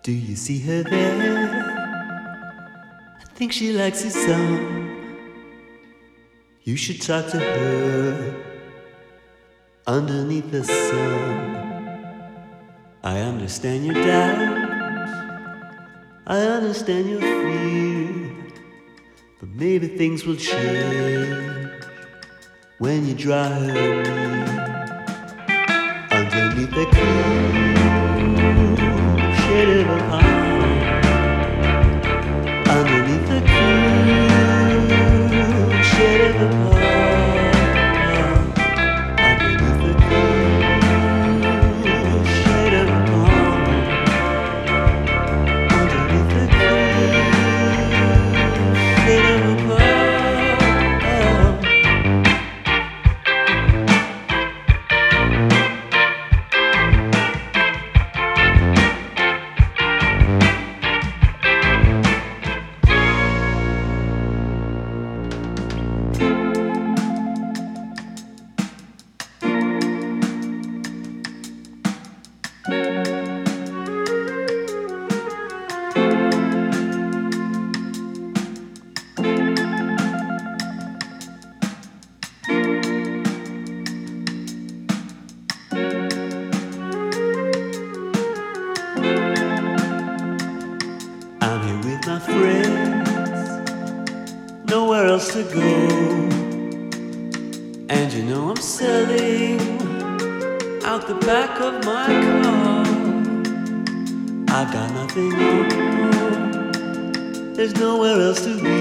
Do you see her there? I think she likes his song. You should talk to her underneath the sun. I understand your doubts, I understand your fear, but maybe things will change when you draw her near. Underneath the cool shade of a palm, underneath the cool shade of a palm, underneath the cool shade of a palm, underneath the cool shade of a palm. I'm here with my friends, nowhere else to go. And you know I'm selling out the back of my car. I've got nothing on, there's nowhere else to be.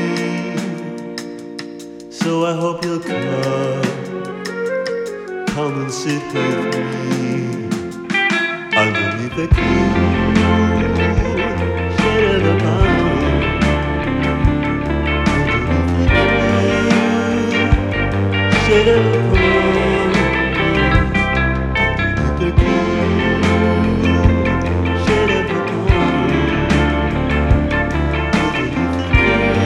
So I hope you'll come and sit with me underneath the cool shade of a palm, underneath the cool shade of a palm, underneath the cool shade of a palm, underneath the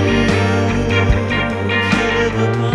cool shade of a palm.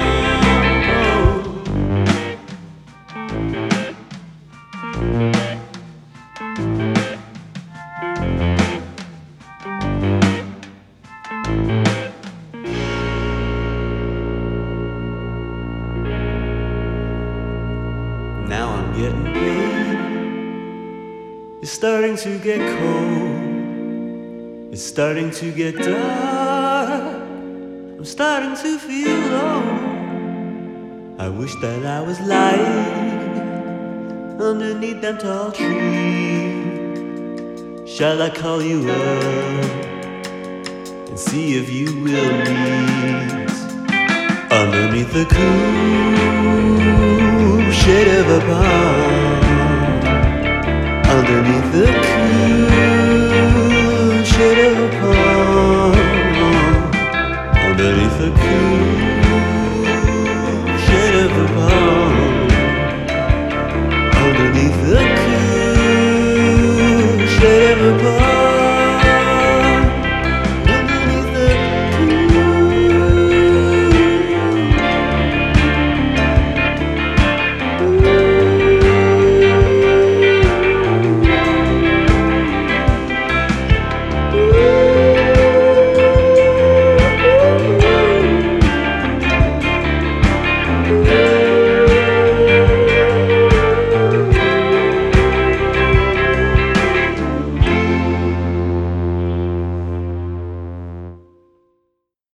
Now I'm getting paid. It's starting to get cold. It's starting to get dark. I'm starting to feel low. I wish that I was lying underneath them tall trees. Shall I call you up and see if you will meet underneath the cool shade of a palm, underneath the cool shade of a palm, underneath the cool shade of a palm.